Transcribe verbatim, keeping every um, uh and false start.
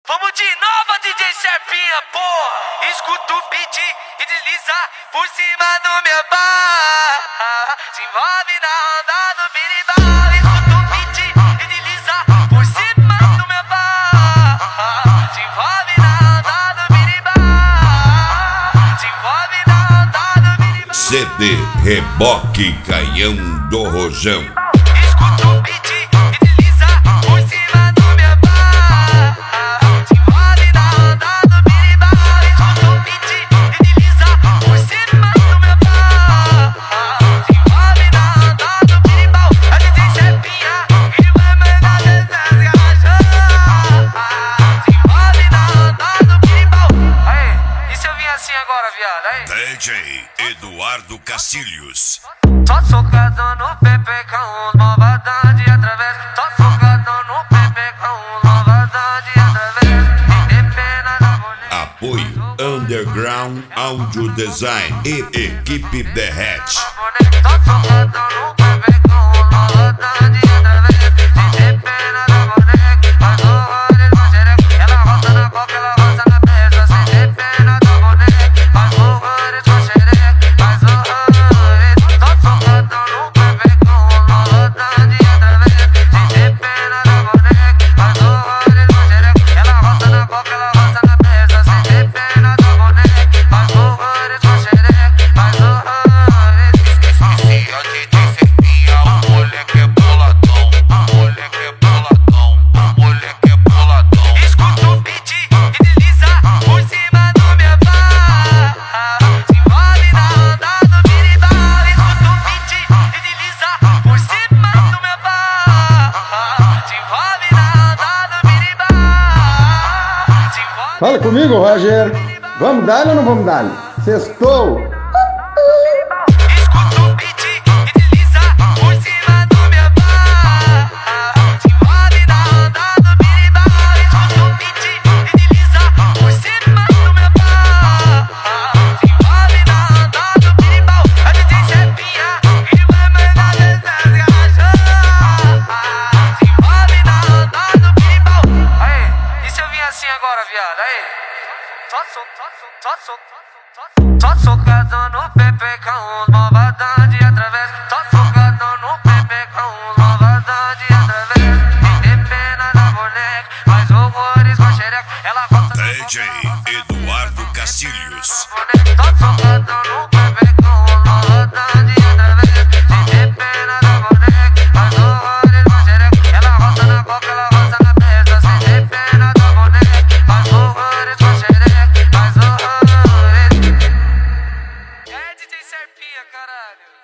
Vamos de novo, D J Serpinha, porra. Escuta o beat e desliza por cima do meu bar. Se envolve na onda do birimbau. Escuta o beat e desliza por cima do meu bar. Se envolve na onda do birimbau. Se envolve na onda do birimbau. C D Reboque Caião do Rojão. Escuta o beat e desliza por cima do meu bar. Se envolve na onda do birimbau. Escuta o beat e desliza por cima do meu bar. Se envolve na onda do birimbau. A D J Serpinha e vai mandar essas cachorras. Se envolve na onda do birimbau. Aí, e se eu vim assim agora, viado? Aí. D J Eduardo Castilhos. Só socadão no Pepe com os malvadão de através. Só socadão no Pepe com os malvadão de através. Tem pena da boneca. Apoio Underground Audio Design e Equipe Derrete. Só socadão no Pepe com os malvadão de através. Tem pena da boneca. Faz horrores no xereco. Ela roça na boca, ela roça na peça. Sem ter pena da boneca. Faz horrores no xereco. Faz horrores. Só socadão no Pepe com os malvadão de através. Sem ter pena da boneca. Faz horrores no xereco. Ela roça na boca, ela roça na peça. Sem ter pena da boneca. Faz horrores no xereco. Faz horrores. Esse é o D J Serpinha, o moleque é boladão, o moleque é boladão, o moleque é boladão. Escuta o beat e desliza por cima do meu bar. Se envolve na onda do birimbau. Escuta o beat e desliza por cima do meu bar. Se envolve na onda do birimbau. Se envolve. Fala comigo, Roger. Vamos dar ou não vamos dar? Sextou. Escuta o beat e desliza por cima do meu bar. Se envolve na onda do birimbau. Escuta o beat e desliza por cima do meu bar. Se envolve na onda do birimbau. A D J Serpinha e vai mandar essas cachorras. Se envolve na onda do birimbau. Aí, e se eu vim assim agora, viado? Aí, só soco, só soco, só soco, só soco. Só socadão no Pepe com os malvadão de através. Só socadão no Pepe com os malvadão de através. E tem pena da boneca, faz horrores com a xereca. Ela gosta da D J Eduardo Castilhos. Só socadão no Pepe com os malvadão de através. E tem pena da boneca, faz horrores com a xereca. Ela roça na boca, ela roça na peça. Sem ter pena da boneca, faz horrores com a xereca. Faz horrores. É D J Serpinha, caralho.